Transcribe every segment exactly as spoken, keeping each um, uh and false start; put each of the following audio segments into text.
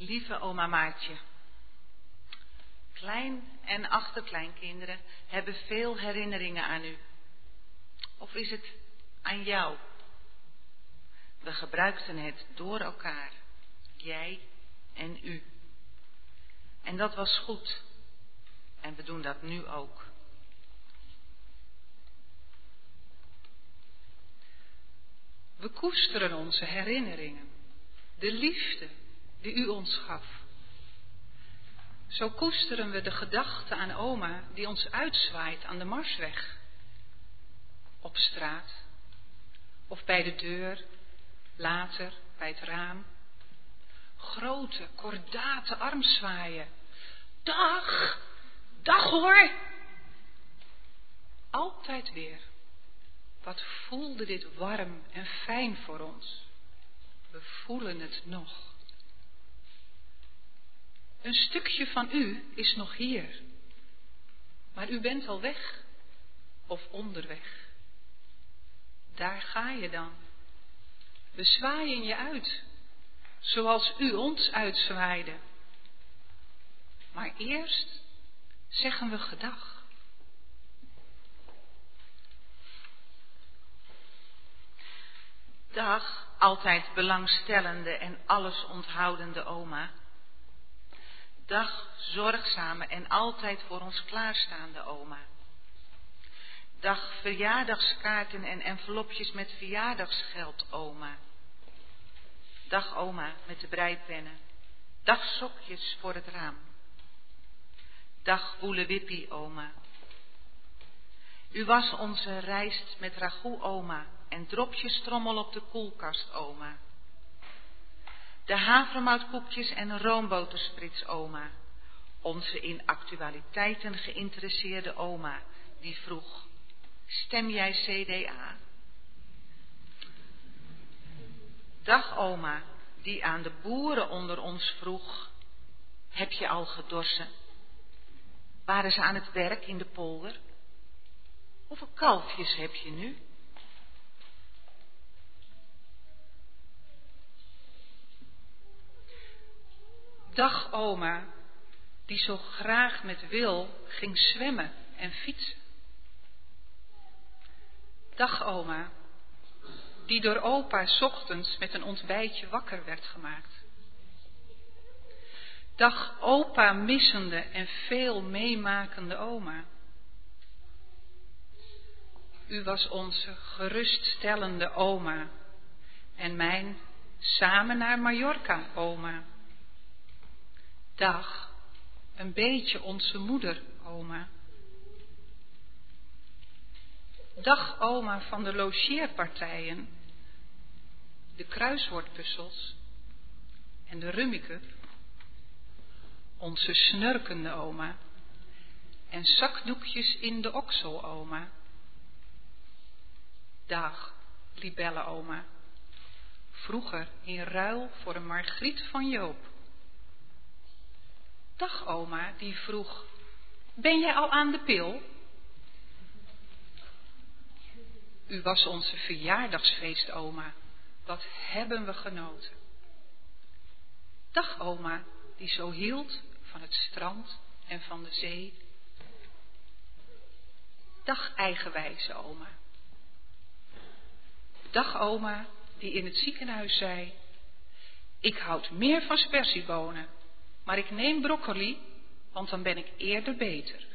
Lieve oma Maartje, klein- en achterkleinkinderen hebben veel herinneringen aan u. Of is het aan jou? We gebruikten het door elkaar, jij en u. En dat was goed. En we doen dat nu ook. We koesteren onze herinneringen, de liefde die u ons gaf. Zo koesteren we de gedachte aan oma die ons uitzwaait aan de Marsweg. Op straat, of bij de deur, later bij het raam. Grote, kordate armzwaaien. Dag, dag hoor! Altijd weer. Wat voelde dit warm en fijn voor ons. We voelen het nog. Een stukje van u is nog hier. Maar u bent al weg. Of onderweg. Daar ga je dan. We zwaaien je uit. Zoals u ons uitzwaaide. Maar eerst zeggen we gedag. Dag, altijd belangstellende en alles onthoudende oma. Dag, zorgzame en altijd voor ons klaarstaande oma. Dag, verjaardagskaarten en envelopjes met verjaardagsgeld, oma. Dag, oma met de breipennen. Dag, sokjes voor het raam. Dag, woelewippie, oma. U was onze rijst met ragout, oma, en dropjestrommel op de koelkast, oma. De havermoutkoekjes en roombotersprits, oma. Onze in actualiteiten geïnteresseerde oma, die vroeg, stem jij C D A? Dag, oma, die aan de boeren onder ons vroeg, heb je al gedorsen? Waren ze aan het werk in de polder? Hoeveel kalfjes heb je nu? Dag, oma, die zo graag met Wil ging zwemmen en fietsen. Dag, oma, die door opa 's ochtends met een ontbijtje wakker werd gemaakt. Dag, opa missende en veel meemakende oma. U was onze geruststellende oma en mijn samen naar Mallorca, oma. Dag, een beetje onze moeder, oma. Dag, oma van de logeerpartijen, de kruiswoordpuzzels en de rummikup. Onze snurkende oma en zakdoekjes in de oksel, oma. Dag, libelle oma, vroeger in ruil voor een Margriet van Joop. Dag, oma, die vroeg, ben jij al aan de pil? U was onze verjaardagsfeest, oma, wat hebben we genoten. Dag, oma, die zo hield van het strand en van de zee. Dag, eigenwijze oma. Dag, oma, die in het ziekenhuis zei, ik houd meer van sperziebonen, maar ik neem broccoli, want dan ben ik eerder beter.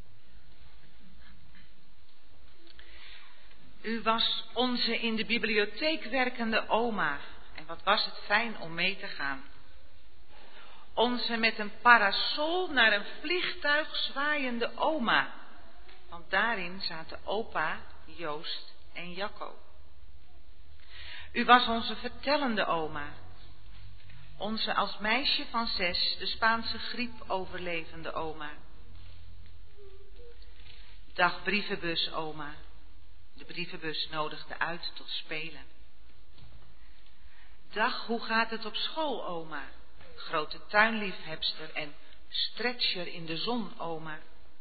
U was onze in de bibliotheek werkende oma, en wat was het fijn om mee te gaan. Onze met een parasol naar een vliegtuig zwaaiende oma, want daarin zaten opa, Joost en Jacco. U was onze vertellende oma, onze als meisje van zes de Spaanse griep overlevende oma. Dag, brievenbus, oma. De brievenbus nodigde uit tot spelen. Dag, hoe gaat het op school, oma? Grote tuinliefhebster en stretcher in de zon, oma.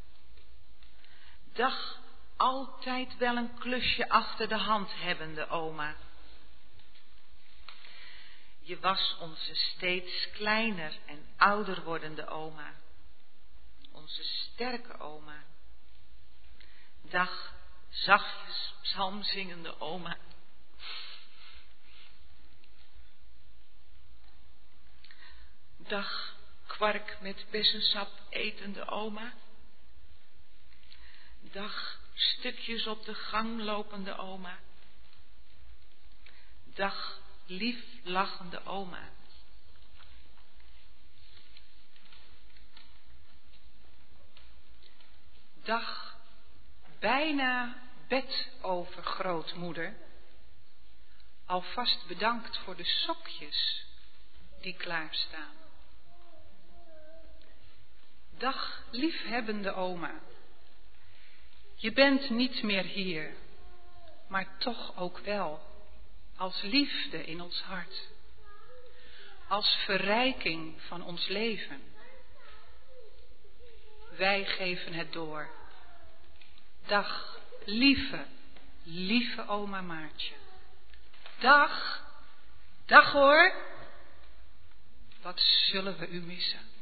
Dag, altijd wel een klusje achter de hand hebbende oma. Je was onze steeds kleiner en ouder wordende oma. Onze sterke oma. Dag, zachtjes psalmzingende oma. Dag, kwark met bessensap etende oma. Dag, stukjes op de gang lopende oma. Dag, lief lachende oma. Dag, bijna bedovergrootmoeder. Alvast bedankt voor de sokjes die klaarstaan. Dag, liefhebbende oma. Je bent niet meer hier, maar toch ook wel, als liefde in ons hart. Als verrijking van ons leven. Wij geven het door. Dag, lieve, lieve oma Maartje. Dag, dag hoor. Wat zullen we u missen.